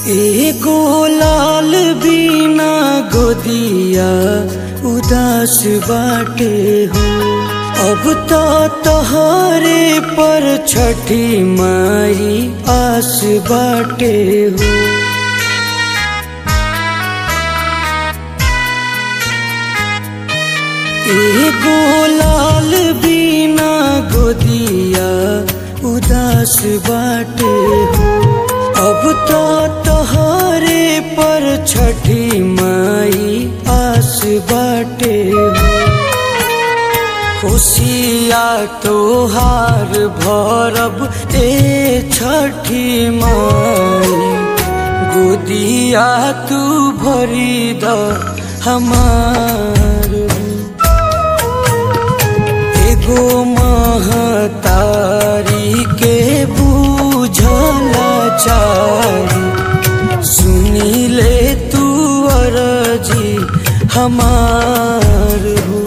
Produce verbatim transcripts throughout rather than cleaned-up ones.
एगो लाल बिना गोदिया उदास बाटे हो। अब तो तोहरे पर छठी माई आस बाटे हो। एगो लाल बिना गोदिया उदास बाटे हो। अब तो तोहरे पर छठी माई आस बाटे हो। खुशिया तोहार भरब ए छठी माई, गोदिया तू भरी द हमार। एगो महतारी के बूझला चारी, सुनी ले तू अर्जी हमार हो।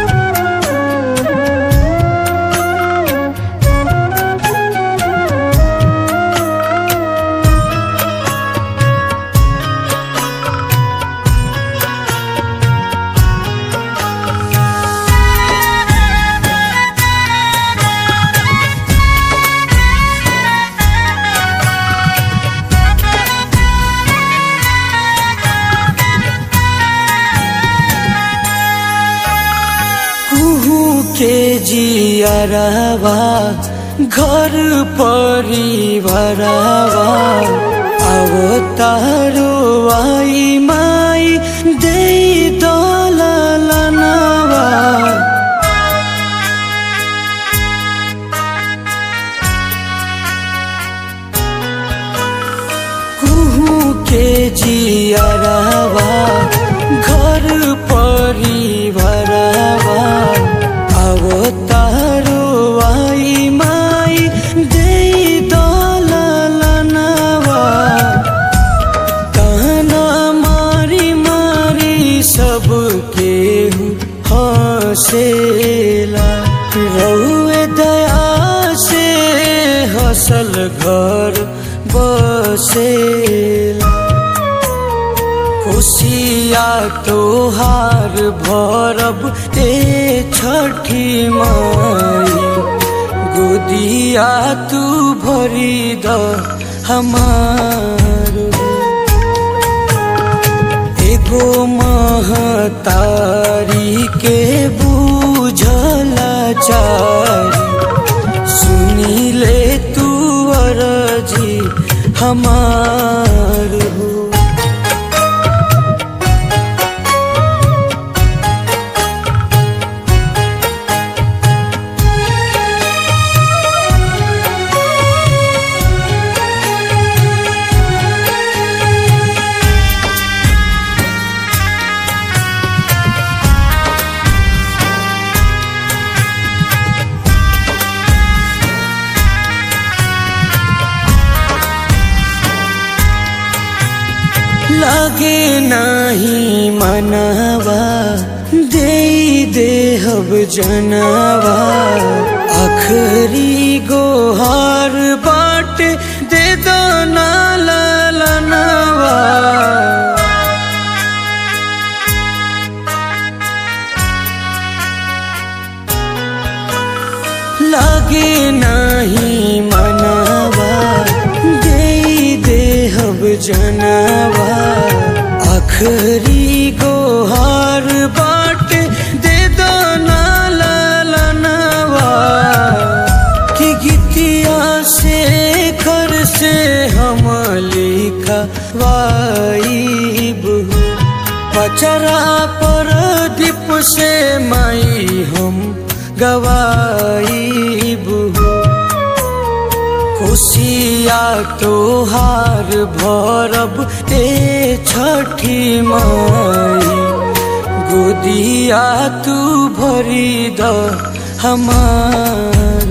के जियरवा घर परिवारवा, अवतारो आई माई दे दलनवा। कुहू के जियरवा घर परिवारवा, अवतारो आई माई दे दलनवा। ताना मारी मारी सबके हंसेला, रउए दया से हसल घर बसेला। खुशिया तोहार भरब ए छठी माई, गोदिया तू भरी द हमार। एगो महतारी के बूझला चारी, सुनी ले तू अर्जी हमार हो। लागे नाही मनवा दे देहब जनवा, आखरी गोहार बाट दे दो ना ललनवा। लागे नाही मनवा दे देहब जनवा, आखरी गोहार बाट दे दो ना ललनवा। कि गीतिया से घर से हम लिखवाइब, पचरा पर दीप से माई हम गवाइब। खुशिया तोहार भरब ए छठी माई, गोदिया तू भरी द हमार।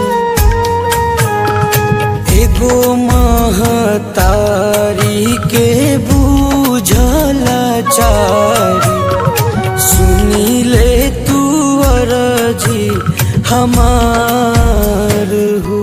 एगो महतारी के बूझला चारी, सुनी ले तू अर्जी हमार हो।